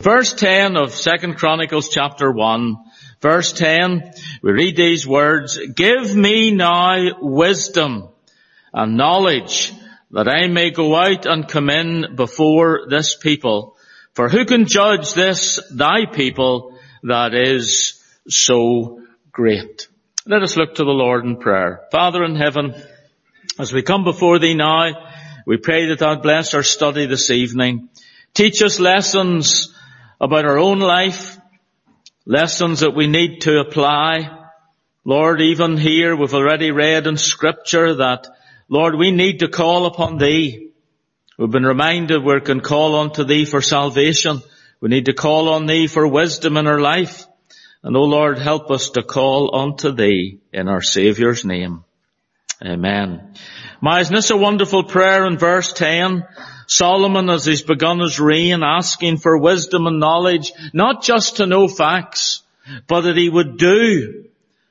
Verse 10 of 2 Chronicles chapter 1, verse 10, we read these words, "Give me now wisdom and knowledge, that I may go out and come in before this people. For who can judge this thy people that is so great?" Let us look to the Lord in prayer. Father in heaven, as we come before thee now, we pray that thou bless our study this evening. Teach us lessons about our own life, lessons that we need to apply. Lord, even here we've already read in Scripture that, Lord, we need to call upon thee. We've been reminded we can call unto thee for salvation. We need to call on thee for wisdom in our life. And, O Lord, help us to call unto thee in our Saviour's name. Amen. Isn't this a wonderful prayer in verse 10? Solomon, as he's begun his reign, asking for wisdom and knowledge, not just to know facts, but that he would do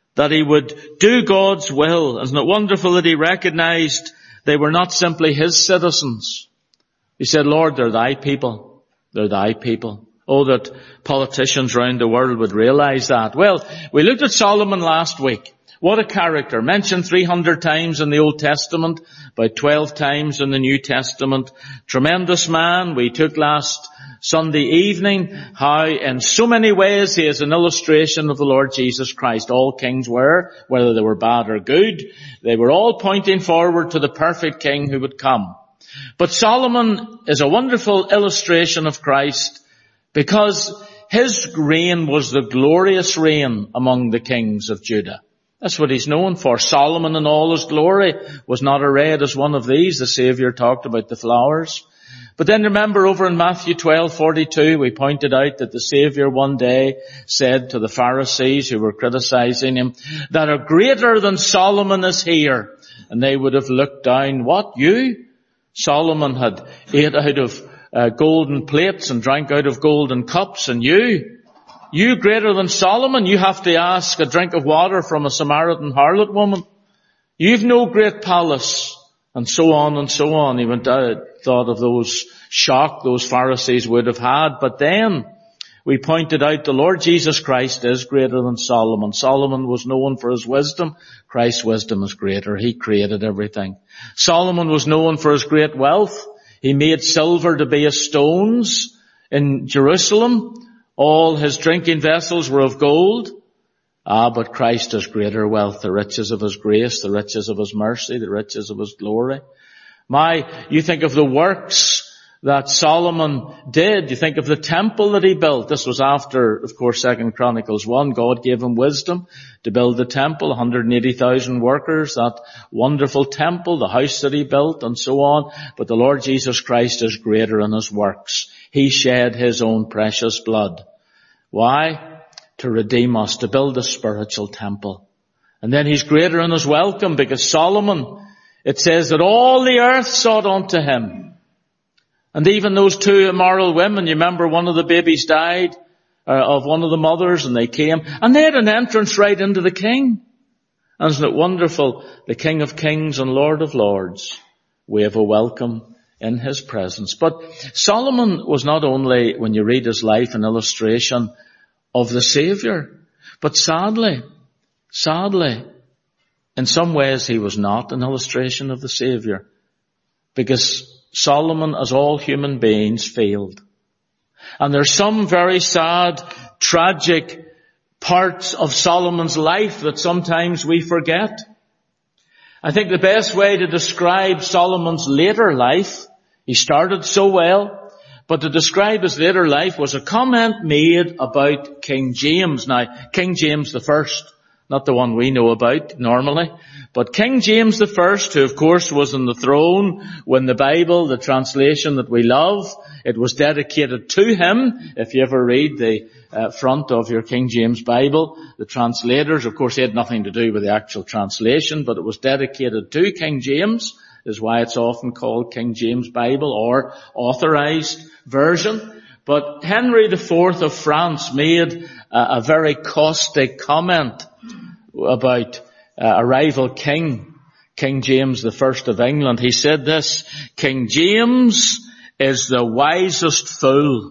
God's will. Isn't it wonderful that he recognized they were not simply his citizens? He said, Lord, they're thy people. They're thy people. Oh, that politicians around the world would realize that. Well, we looked at Solomon last week. What a character. Mentioned 300 times in the Old Testament, about 12 times in the New Testament. Tremendous man. We took last Sunday evening how in so many ways he is an illustration of the Lord Jesus Christ. All kings were, whether they were bad or good, they were all pointing forward to the perfect king who would come. But Solomon is a wonderful illustration of Christ because his reign was the glorious reign among the kings of Judah. That's what he's known for. Solomon in all his glory was not arrayed as one of these. The Saviour talked about the flowers. But then remember over in Matthew 12:42, we pointed out that the Saviour one day said to the Pharisees who were criticizing him, that a greater than Solomon is here. And they would have looked down, what, you? Solomon had ate out of golden plates and drank out of golden cups, and you greater than Solomon, you have to ask a drink of water from a Samaritan harlot woman. You've no great palace, and so on and so on. Even thought of those shock those Pharisees would have had. But then we pointed out the Lord Jesus Christ is greater than Solomon. Solomon was known for his wisdom. Christ's wisdom is greater. He created everything. Solomon was known for his great wealth. He made silver to be as stones in Jerusalem. All his drinking vessels were of gold. But Christ has greater wealth, the riches of his grace, the riches of his mercy, the riches of his glory. You think of the works that Solomon did. You think of the temple that he built. This was after, of course, 2 Chronicles 1. God gave him wisdom to build the temple, 180,000 workers, that wonderful temple, the house that he built, and so on. But the Lord Jesus Christ is greater in his works. He shed his own precious blood. Why? To redeem us, to build a spiritual temple. And then he's greater in his welcome, because Solomon, it says that all the earth sought unto him. And even those two immoral women, you remember one of the babies died of one of the mothers, and they came, and they had an entrance right into the king. And isn't it wonderful? The King of Kings and Lord of Lords, we have a welcome in his presence. But Solomon was not only, when you read his life, an illustration of the Saviour, but sadly, in some ways he was not an illustration of the Saviour, because Solomon, as all human beings, failed. And there's some very sad, tragic parts of Solomon's life that sometimes we forget. I think the best way to describe Solomon's later life, he started so well, but to describe his later life was a comment made about King James. Now, King James the First, not the one we know about normally, but King James the First, who of course was on the throne when the Bible, the translation that we love, it was dedicated to him. If you ever read the front of your King James Bible, the translators, of course, they had nothing to do with the actual translation, but it was dedicated to King James, is why it's often called King James Bible or Authorized Version. But Henry IV of France made a very caustic comment about a rival king, King James I of England. He said this, King James is the wisest fool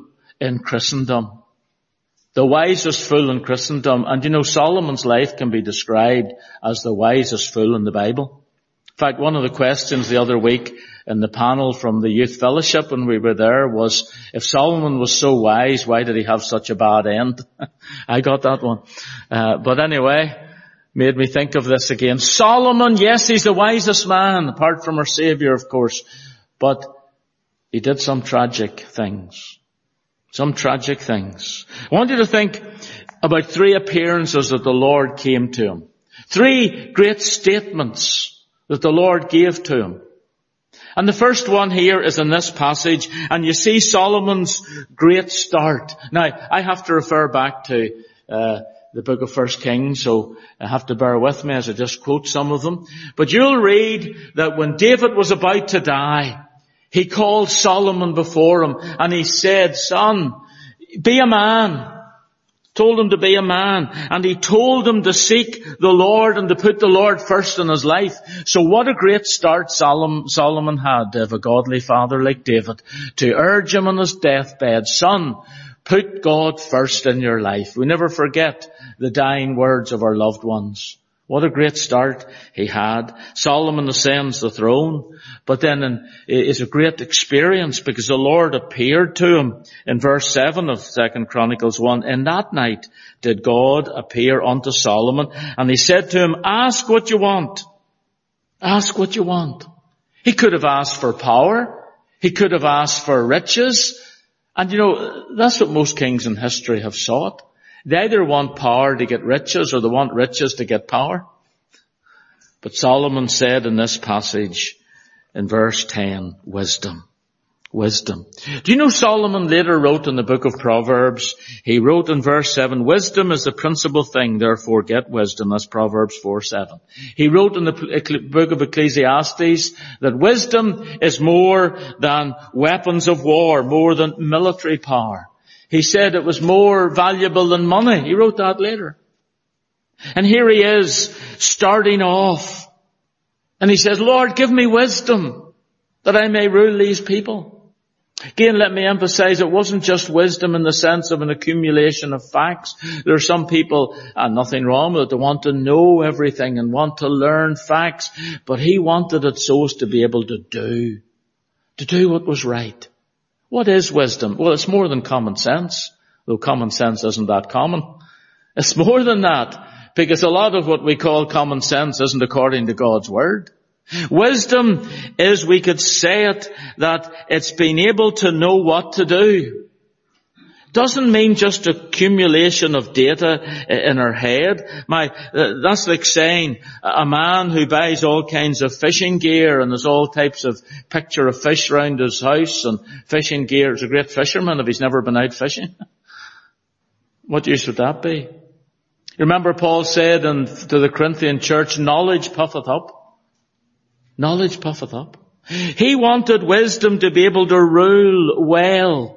in Christendom. The wisest fool in Christendom. And you know, Solomon's life can be described as the wisest fool in the Bible. In fact, one of the questions the other week in the panel from the youth fellowship when we were there was, if Solomon was so wise, why did he have such a bad end? I got that one. But anyway, made me think of this again. Solomon, yes, he's the wisest man, apart from our Savior, of course. But he did some tragic things. Some tragic things. I want you to think about 3 appearances that the Lord came to him. 3 great statements that the Lord gave to him. And the first one here is in this passage, and you see Solomon's great start. Now, I have to refer back to the book of 1 Kings, so I have to bear with me as I just quote some of them. But you'll read that when David was about to die, he called Solomon before him and he said, son, be a man. Told him to be a man. And he told him to seek the Lord and to put the Lord first in his life. So what a great start Solomon had to have a godly father like David, to urge him on his deathbed, son, put God first in your life. We never forget the dying words of our loved ones. What a great start he had. Solomon ascends the throne, but then is a great experience because the Lord appeared to him in verse 7 of 2 Chronicles 1. In that night did God appear unto Solomon, and he said to him, ask what you want. Ask what you want. He could have asked for power. He could have asked for riches. And you know, that's what most kings in history have sought. They either want power to get riches or they want riches to get power. But Solomon said in this passage in verse 10, wisdom. Wisdom. Do you know Solomon later wrote in the book of Proverbs, he wrote in verse 7, wisdom is the principal thing, therefore get wisdom. That's Proverbs 4:7. He wrote in the book of Ecclesiastes that wisdom is more than weapons of war, more than military power. He said it was more valuable than money. He wrote that later. And here he is, starting off. And he says, Lord, give me wisdom that I may rule these people. Again, let me emphasize, it wasn't just wisdom in the sense of an accumulation of facts. There are some people, and nothing wrong with it, they want to know everything and want to learn facts. But he wanted it so as to be able to do what was right. What is wisdom? Well, it's more than common sense, though common sense isn't that common. It's more than that, because a lot of what we call common sense isn't according to God's Word. Wisdom is, we could say it, that it's being able to know what to do. Doesn't mean just accumulation of data in our head. That's like saying a man who buys all kinds of fishing gear and there's all types of picture of fish around his house and fishing gear is a great fisherman if he's never been out fishing. What use would that be? Remember Paul said to the Corinthian church, knowledge puffeth up. Knowledge puffeth up. He wanted wisdom to be able to rule well,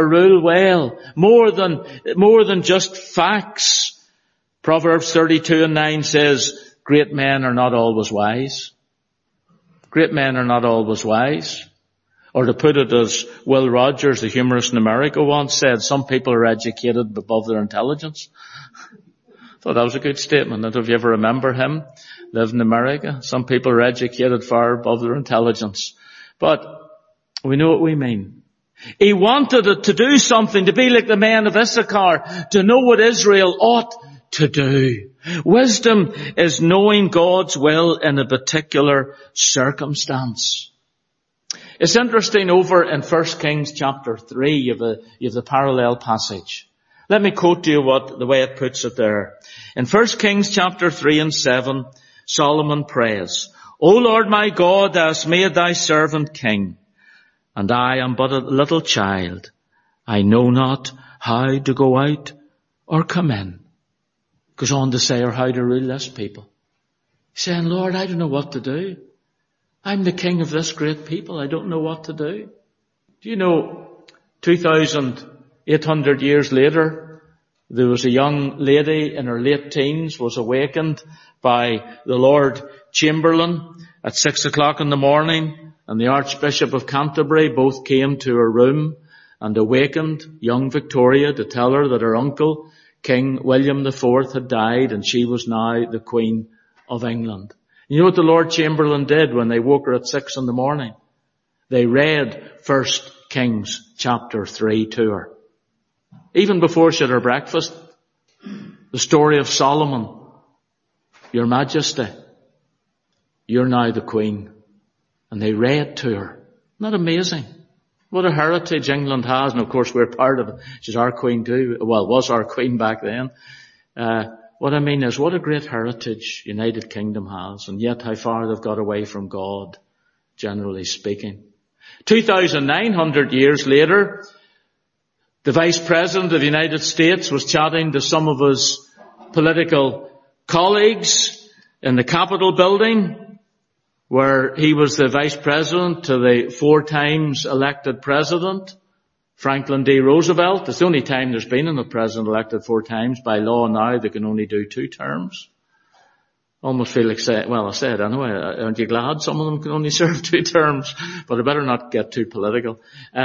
more than just facts. Proverbs 32:9 says, great men are not always wise. Great men are not always wise. Or to put it as Will Rogers, the humorist in America, once said, some people are educated above their intelligence. I thought that was a good statement. I don't know if you ever remember him. Lived in America. Some people are educated far above their intelligence. But we know what we mean. He wanted it to do something, to be like the men of Issachar, to know what Israel ought to do. Wisdom is knowing God's will in a particular circumstance. It's interesting over in 1 Kings chapter 3, you have the parallel passage. Let me quote to you the way it puts it there. In 1 Kings chapter 3 and 7, Solomon prays, O Lord my God, thou hast made thy servant king, and I am but a little child. I know not how to go out or come in. Goes on to say, or how to rule this people. He's saying, Lord, I don't know what to do. I'm the king of this great people. I don't know what to do. Do you know, 2,800 years later, there was a young lady in her late teens was awakened by the Lord Chamberlain at 6 o'clock in the morning, and the Archbishop of Canterbury both came to her room and awakened young Victoria to tell her that her uncle, King William IV, had died and she was now the Queen of England. You know what the Lord Chamberlain did when they woke her at 6 a.m? They read 1 Kings chapter 3 to her. Even before she had her breakfast, the story of Solomon. Your Majesty, you're now the Queen. And they read to her. Isn't that amazing? What a heritage England has. And of course we're part of it. She's our Queen too. Well, was our Queen back then. What I mean is, what a great heritage United Kingdom has. And yet how far they've got away from God, generally speaking. 2,900 years later, the Vice President of the United States was chatting to some of his political colleagues in the Capitol building, where he was the Vice President to the 4 times elected President, Franklin D. Roosevelt. It's the only time there's been a president elected 4 times. By law now they can only do 2 terms. Almost feel like I said anyway, aren't you glad some of them can only serve 2 terms? But I better not get too political.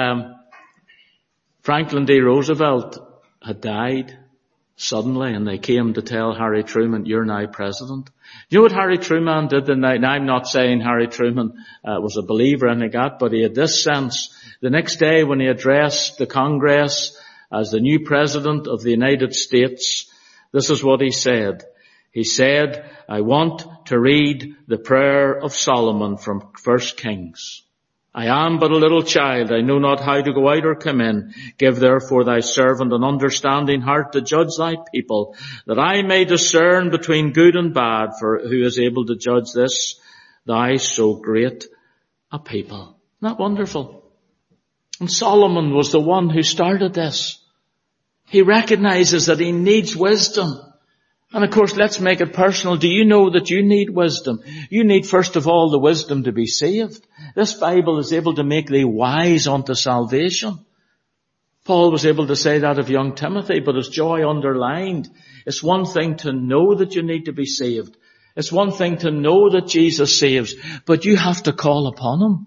Franklin D. Roosevelt had died suddenly, and they came to tell Harry Truman, you're now president. You know what Harry Truman did the night? Now, I'm not saying Harry Truman was a believer or anything like that, but he had this sense. The next day when he addressed the Congress as the new president of the United States, this is what he said. He said, I want to read the prayer of Solomon from 1 Kings. I am but a little child, I know not how to go out or come in. Give therefore thy servant an understanding heart to judge thy people, that I may discern between good and bad, for who is able to judge this, thou so great a people. Isn't that wonderful? And Solomon was the one who started this. He recognizes that he needs wisdom. And of course, let's make it personal. Do you know that you need wisdom? You need, first of all, the wisdom to be saved. This Bible is able to make thee wise unto salvation. Paul was able to say that of young Timothy, but as Joy underlined, it's one thing to know that you need to be saved. It's one thing to know that Jesus saves, but you have to call upon Him.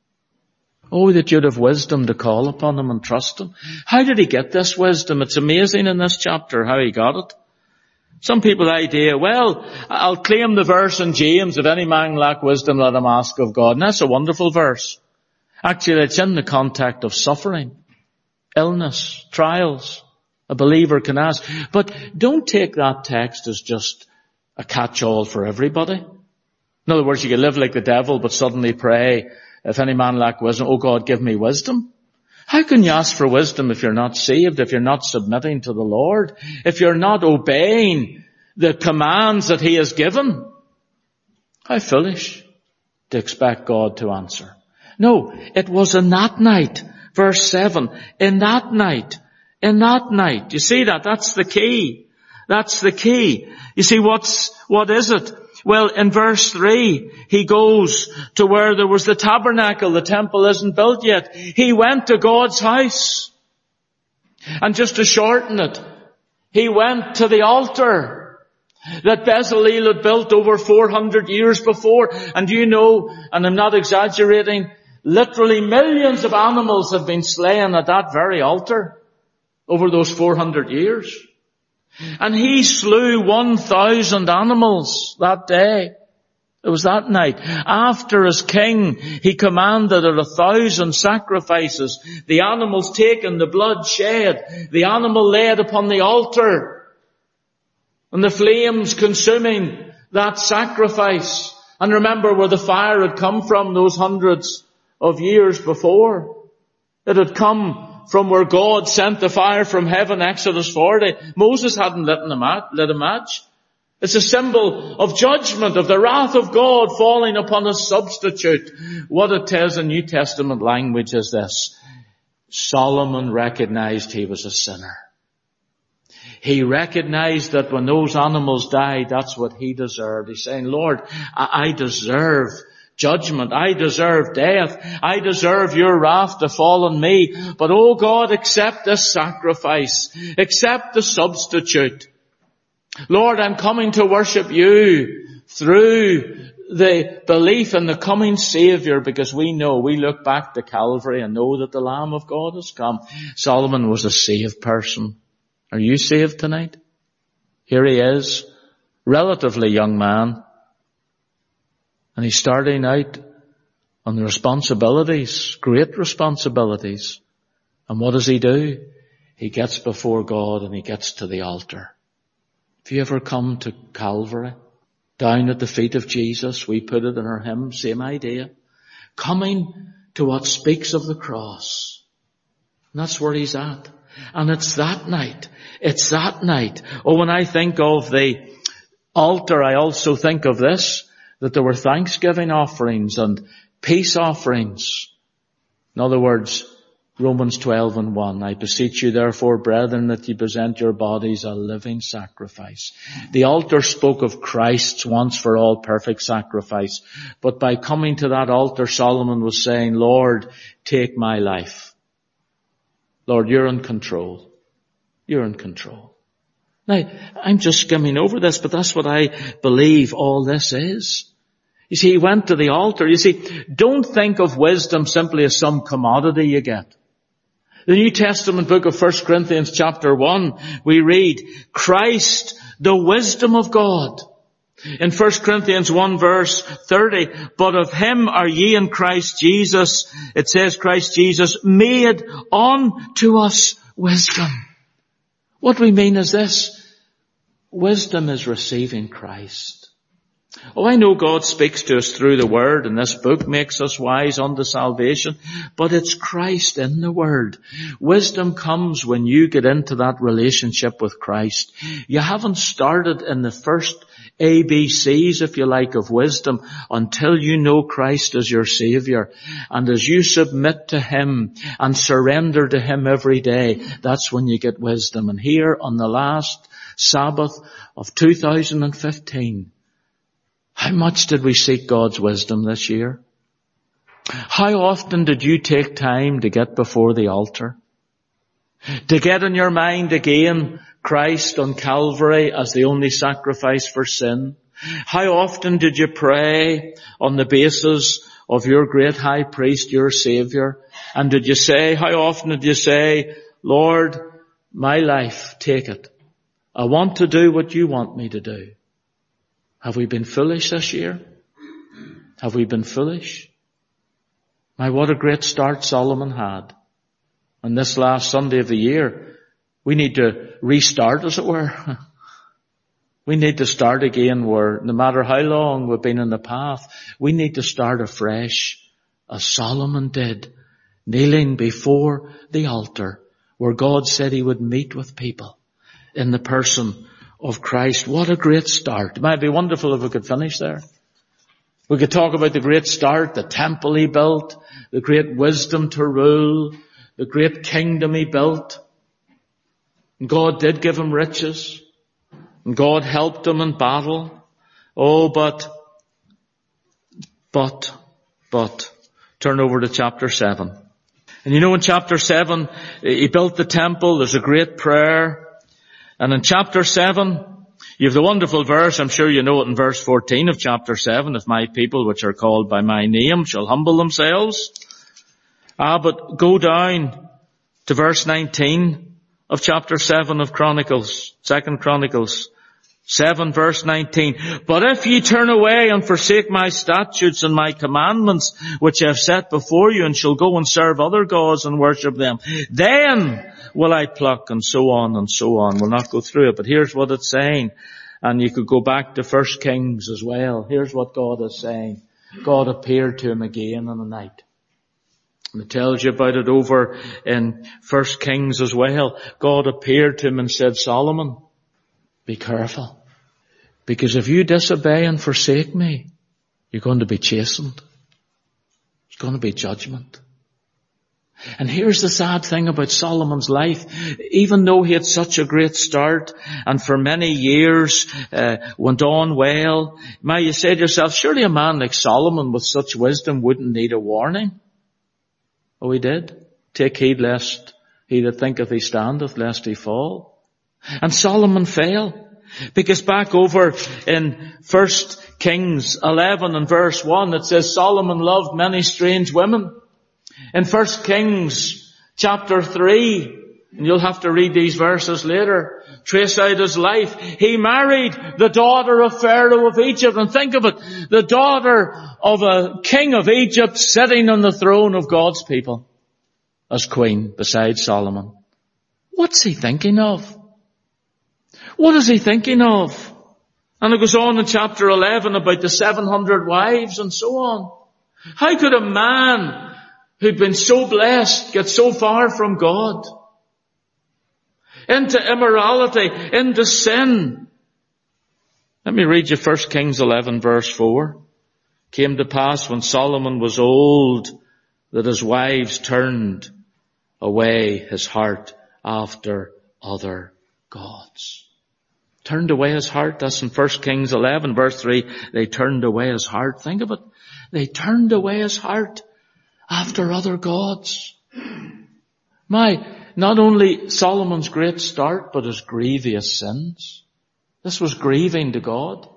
Oh, that you'd have wisdom to call upon Him and trust Him. How did he get this wisdom? It's amazing in this chapter how he got it. Some people idea, well, I'll claim the verse in James, if any man lack wisdom, let him ask of God. And that's a wonderful verse. Actually, it's in the context of suffering, illness, trials. A believer can ask. But don't take that text as just a catch-all for everybody. In other words, you can live like the devil, but suddenly pray, if any man lack wisdom, oh God, give me wisdom. How can you ask for wisdom if you're not saved, if you're not submitting to the Lord, if you're not obeying the commands that He has given? How foolish to expect God to answer. No, it was in that night, verse 7, in that night. You see that? That's the key. That's the key. You see, what is it? Well, in verse 3, he goes to where there was the tabernacle. The temple isn't built yet. He went to God's house. And just to shorten it, he went to the altar that Bezalel had built over 400 years before. And you know, and I'm not exaggerating, literally millions of animals have been slain at that very altar over those 400 years. And he slew 1,000 animals that day. It was that night. After as king, he commanded that 1,000 sacrifices, the animals taken, the blood shed, the animal laid upon the altar, and the flames consuming that sacrifice. And remember where the fire had come from those hundreds of years before. It had come from where God sent the fire from heaven, Exodus 40. Moses hadn't lit a match. It's a symbol of judgment, of the wrath of God falling upon a substitute. What it tells in New Testament language is this. Solomon recognized he was a sinner. He recognized that when those animals died, that's what he deserved. He's saying, Lord, I deserve judgment. I deserve death. I deserve your wrath to fall on me. But oh God, accept this sacrifice. Accept the substitute. Lord, I'm coming to worship you through the belief in the coming Saviour, because we look back to Calvary and know that the Lamb of God has come. Solomon was a saved person. Are you saved tonight? Here he is, relatively young man, and he's starting out on the responsibilities, great responsibilities. And what does he do? He gets before God and he gets to the altar. Have you ever come to Calvary? Down at the feet of Jesus, we put it in our hymn, same idea. Coming to what speaks of the cross. And that's where he's at. And it's that night. It's that night. Oh, when I think of the altar, I also think of this, that there were thanksgiving offerings and peace offerings. In other words, Romans 12:1, I beseech you therefore, brethren, that ye present your bodies a living sacrifice. The altar spoke of Christ's once for all perfect sacrifice. But by coming to that altar, Solomon was saying, Lord, take my life. Lord, you're in control. You're in control. Now, I'm just skimming over this, but that's what I believe all this is. You see, he went to the altar. You see, don't think of wisdom simply as some commodity you get. The New Testament book of 1 Corinthians chapter 1, we read, Christ, the wisdom of God. In 1 Corinthians 1 verse 30, but of him are ye in Christ Jesus, it says Christ Jesus, made unto us wisdom. What we mean is this, wisdom is receiving Christ. Oh, I know God speaks to us through the Word, and this book makes us wise unto salvation, but it's Christ in the Word. Wisdom comes when you get into that relationship with Christ. You haven't started in the first ABCs, if you like, of wisdom until you know Christ as your Saviour. And as you submit to Him and surrender to Him every day, that's when you get wisdom. And here on the last Sabbath of 2015, how much did we seek God's wisdom this year? How often did you take time to get before the altar? To get in your mind again Christ on Calvary as the only sacrifice for sin? How often did you pray on the basis of your great high priest, your Saviour? And how often did you say, Lord, my life, take it. I want to do what you want me to do. Have we been foolish this year? Have we been foolish? My, what a great start Solomon had. On this last Sunday of the year, we need to restart, as it were. We need to start again where, no matter how long we've been in the path, we need to start afresh, as Solomon did, kneeling before the altar, where God said He would meet with people in the person of Christ. What a great start. It might be wonderful if we could finish there. We could talk about the great start, the temple He built, the great wisdom to rule, the great kingdom He built. And God did give him riches. And God helped him in battle. Oh, but, turn over to chapter 7. And you know, in chapter 7, he built the temple. There's a great prayer. And in chapter 7, you have the wonderful verse, I'm sure you know it in verse 14 of chapter 7, if my people which are called by my name shall humble themselves. But go down to verse 19 of chapter 7 of Chronicles, 2 Chronicles 7 verse 19. But if ye turn away and forsake my statutes and my commandments, which I have set before you, and shall go and serve other gods and worship them, then will I pluck, and so on and so on. We'll not go through it, but here's what it's saying. And you could go back to 1 Kings as well. Here's what God is saying. God appeared to him again in the night. And it tells you about it over in 1 Kings as well. God appeared to him and said, Solomon, be careful. Because if you disobey and forsake me, you're going to be chastened. There's going to be judgment. And here's the sad thing about Solomon's life. Even though he had such a great start and for many years went on well, now you say to yourself, surely a man like Solomon with such wisdom wouldn't need a warning. Oh, he did. Take heed lest he that thinketh he standeth, lest he fall. And Solomon fell. Because back over in 1 Kings 11 and verse 1, it says Solomon loved many strange women. In 1 Kings chapter 3, and you'll have to read these verses later, trace out his life. He married the daughter of Pharaoh of Egypt. And think of it, the daughter of a king of Egypt sitting on the throne of God's people as queen beside Solomon. What's he thinking of? What is he thinking of? And it goes on in chapter 11 about the 700 wives and so on. How could a man who'd been so blessed get so far from God? Into immorality, into sin. Let me read you 1 Kings 11 verse 4. Came to pass when Solomon was old that his wives turned away his heart after other gods. Turned away his heart. That's in 1 Kings 11 verse 3. They turned away his heart. Think of it. They turned away his heart after other gods. Not only Solomon's great start, but his grievous sins. This was grieving to God.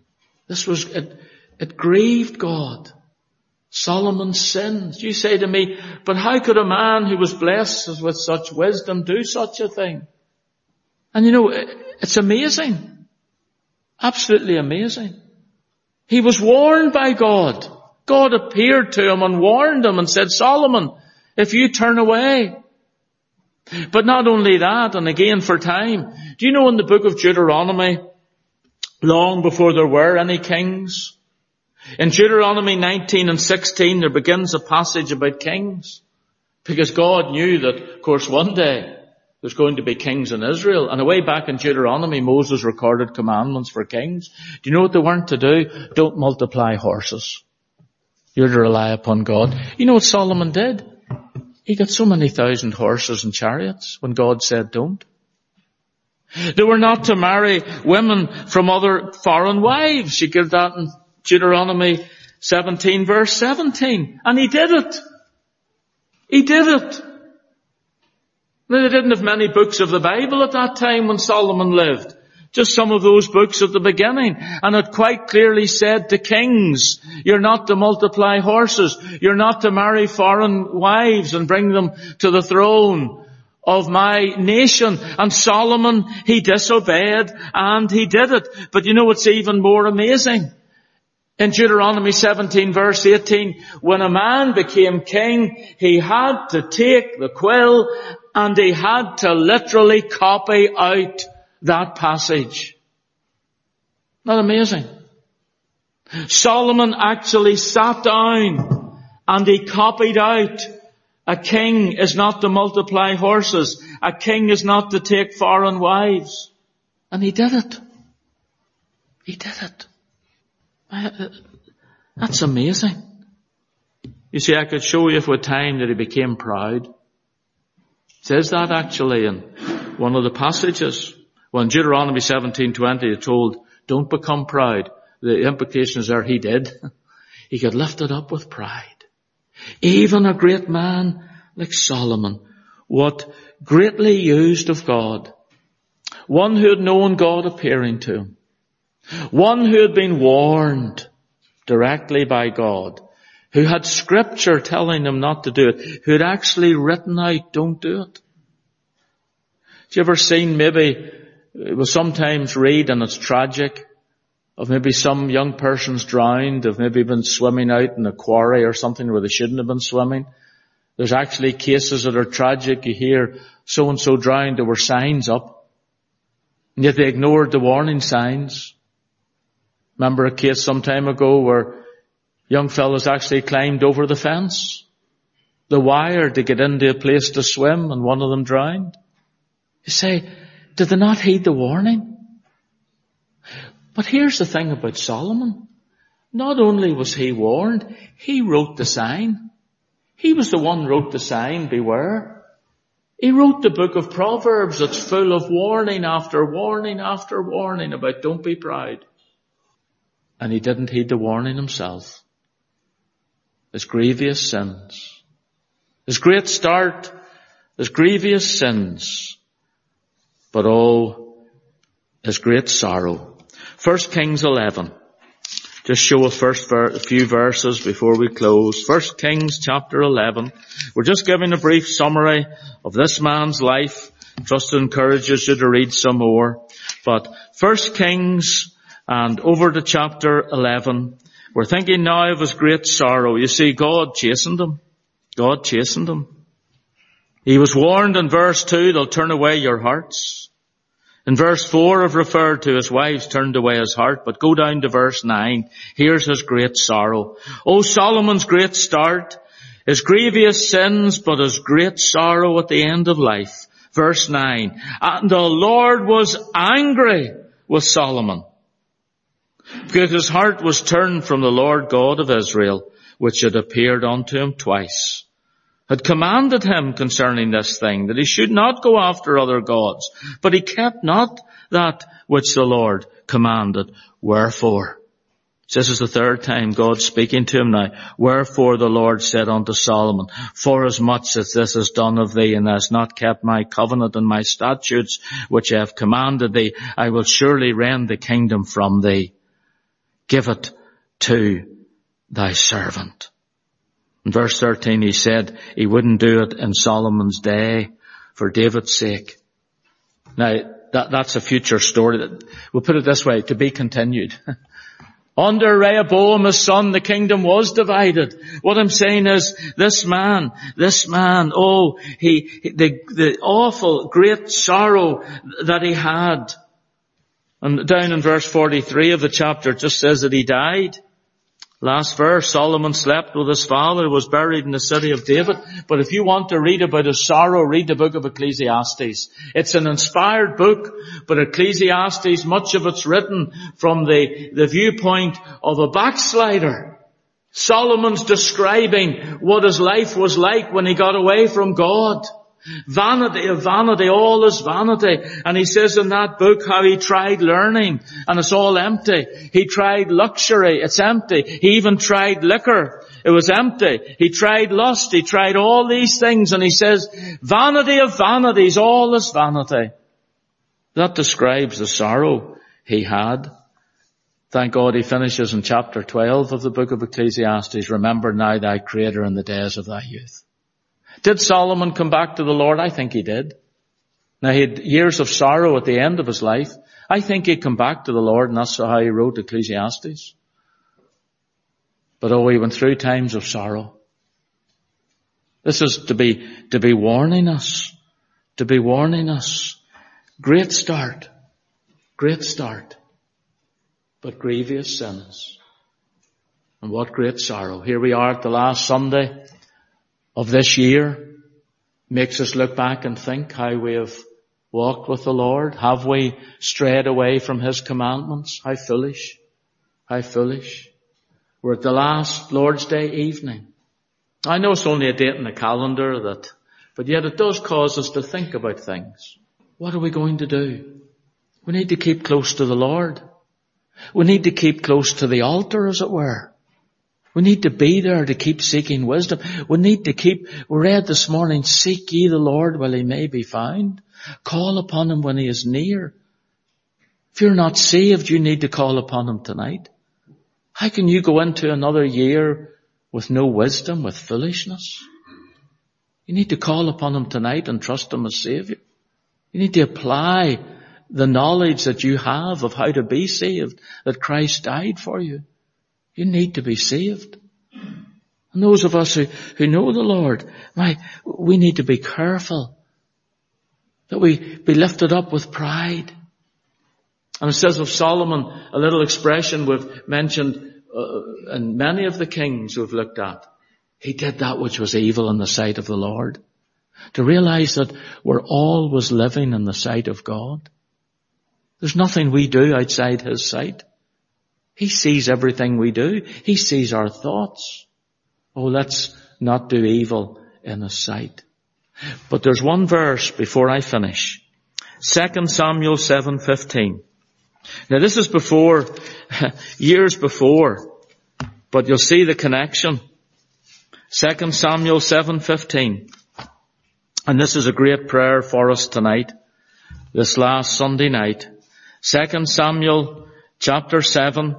It grieved God. Solomon's sins. You say to me, but how could a man who was blessed with such wisdom do such a thing? And you know, it's amazing. Absolutely amazing. He was warned by God. God appeared to him and warned him and said, Solomon, if you turn away. But not only that, and again for time, do you know in the book of Deuteronomy, long before there were any kings, in Deuteronomy 19 and 16 there begins a passage about kings. Because God knew that, of course, one day there's going to be kings in Israel. And away back in Deuteronomy, Moses recorded commandments for kings. Do you know what they weren't to do? Don't multiply horses. You're to rely upon God. You know what Solomon did? He got so many thousand horses and chariots when God said don't. They were not to marry women from other foreign wives. You get that in Deuteronomy 17 verse 17. And he did it. He did it. Now, they didn't have many books of the Bible at that time when Solomon lived. Just some of those books at the beginning. And it quite clearly said to kings, you're not to multiply horses. You're not to marry foreign wives and bring them to the throne of my nation. And Solomon, he disobeyed and he did it. But you know what's even more amazing? In Deuteronomy 17 verse 18, when a man became king, he had to take the quill and he had to literally copy out that passage. Not amazing? Solomon actually sat down and he copied out, a king is not to multiply horses. A king is not to take foreign wives. And he did it. He did it. That's amazing. You see, I could show you with time that he became proud. It says that actually in one of the passages. Well, in Deuteronomy 17:20, it's told, don't become proud. The implication is there he did. He got lifted up with pride. Even a great man like Solomon, what greatly used of God. One who had known God appearing to him. One who had been warned directly by God. Who had scripture telling him not to do it. Who had actually written out, don't do it. Have you ever seen maybe, we sometimes read, and it's tragic, of maybe some young person's drowned, have maybe been swimming out in a quarry or something where they shouldn't have been swimming. There's actually cases that are tragic. You hear so-and-so drowned, there were signs up. And yet they ignored the warning signs. Remember a case some time ago where young fellows actually climbed over the fence, the wire, to get into a place to swim, and one of them drowned. You say, did they not heed the warning? But here's the thing about Solomon. Not only was he warned, he wrote the sign. He was the one who wrote the sign, beware. He wrote the book of Proverbs that's full of warning after warning after warning about don't be proud. And he didn't heed the warning himself. His grievous sins. His great start, his grievous sins. But oh, his great sorrow. 1 Kings 11. Just show a few verses before we close. 1 Kings chapter 11. We're just giving a brief summary of this man's life. Trust it encourages you to read some more. But 1 Kings and over to chapter 11, we're thinking now of his great sorrow. You see, God chastened him. God chastened him. He was warned in verse 2, they'll turn away your hearts. In verse 4, I've referred to his wives turned away his heart, but go down to verse 9. Here's his great sorrow. Oh, Solomon's great start, his grievous sins, but his great sorrow at the end of life. Verse 9. And the Lord was angry with Solomon, because his heart was turned from the Lord God of Israel, which had appeared unto him twice, had commanded him concerning this thing, that he should not go after other gods. But he kept not that which the Lord commanded. Wherefore? This is the third time God speaking to him now. Wherefore the Lord said unto Solomon, forasmuch as this is done of thee, and hast not kept my covenant and my statutes, which I have commanded thee, I will surely rend the kingdom from thee. Give it to thy servant. In verse 13 he said he wouldn't do it in Solomon's day for David's sake. Now, that's a future story. We'll put it this way, to be continued. Under Rehoboam, his son, the kingdom was divided. What I'm saying is, this man, the awful, great sorrow that he had. And down in verse 43 of the chapter, it just says that he died. Last verse, Solomon slept with his father, was buried in the city of David. But if you want to read about his sorrow, read the book of Ecclesiastes. It's an inspired book, but Ecclesiastes, much of it's written from the viewpoint of a backslider. Solomon's describing what his life was like when he got away from God. Vanity of vanity, all is vanity. And he says in that book how he tried learning, and it's all empty. He tried luxury, it's empty. He even tried liquor, it was empty. He tried lust, he tried all these things, and he says, vanity of vanities, all is vanity. That describes the sorrow he had. Thank God he finishes in chapter 12 of the book of Ecclesiastes, remember now thy Creator in the days of thy youth. Did Solomon come back to the Lord? I think he did. Now he had years of sorrow at the end of his life. I think he'd come back to the Lord, and that's how he wrote Ecclesiastes. But he went through times of sorrow. This is to be warning us. To be warning us. Great start. But grievous sins. And what great sorrow. Here we are at the last Sunday of this year. Makes us look back and think how we have walked with the Lord. Have we strayed away from His commandments? How foolish. How foolish. We're at the last Lord's Day evening. I know it's only a date in the calendar but yet it does cause us to think about things. What are we going to do? We need to keep close to the Lord. We need to keep close to the altar, as it were. We need to be there to keep seeking wisdom. We read this morning, seek ye the Lord while He may be found. Call upon Him when He is near. If you're not saved, you need to call upon Him tonight. How can you go into another year with no wisdom, with foolishness? You need to call upon Him tonight and trust Him as Saviour. You need to apply the knowledge that you have of how to be saved, that Christ died for you. You need to be saved. And those of us who know the Lord, we need to be careful that we be lifted up with pride. And it says of Solomon, a little expression we've mentioned in many of the kings we've looked at. He did that which was evil in the sight of the Lord. To realize that we're always living in the sight of God. There's nothing we do outside His sight. He sees everything we do. He sees our thoughts. Oh, let's not do evil in His sight. But there's one verse before I finish. 2 Samuel 7:15. Now this is years before, but you'll see the connection. 2 Samuel 7:15. And this is a great prayer for us tonight, this last Sunday night. 2 Samuel chapter 7.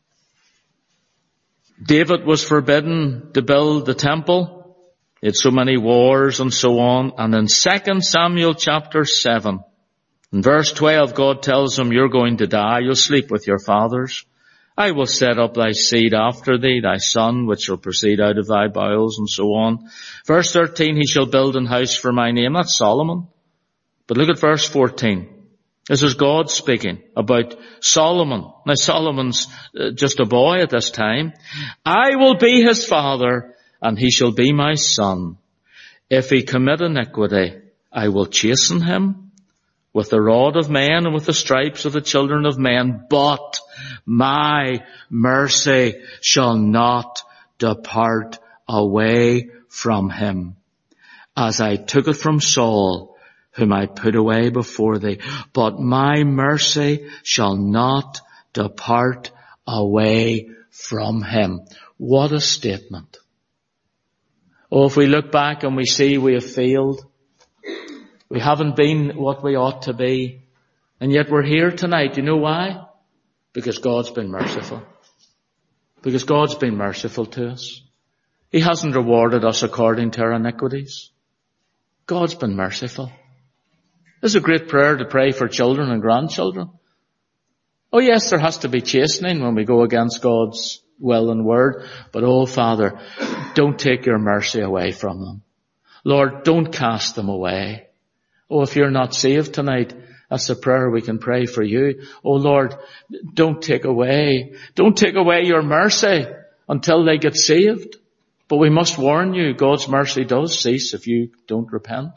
David was forbidden to build the temple. He had so many wars and so on. And in 2 Samuel chapter 7, in verse 12, God tells him, you're going to die. You'll sleep with your fathers. I will set up thy seed after thee, thy son, which shall proceed out of thy bowels, and so on. Verse 13, he shall build an house for my name. That's Solomon. But look at verse 14. This is God speaking about Solomon. Now Solomon's just a boy at this time. I will be his father, and he shall be my son. If he commit iniquity, I will chasten him with the rod of men and with the stripes of the children of men. But my mercy shall not depart away from him, as I took it from Saul, whom I put away before thee. But my mercy shall not depart away from him. What a statement. Oh, if we look back and we see we have failed, we haven't been what we ought to be, and yet we're here tonight. You know why? Because God's been merciful. Because God's been merciful to us. He hasn't rewarded us according to our iniquities. God's been merciful. This is a great prayer to pray for children and grandchildren. Oh yes, there has to be chastening when we go against God's will and word. But oh Father, don't take your mercy away from them. Lord, don't cast them away. Oh, if you're not saved tonight, that's a prayer we can pray for you. Oh Lord, don't take away your mercy until they get saved. But we must warn you, God's mercy does cease if you don't repent.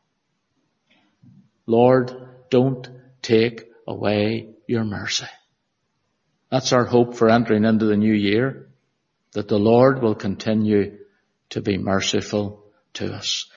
Lord, don't take away your mercy. That's our hope for entering into the new year, that the Lord will continue to be merciful to us.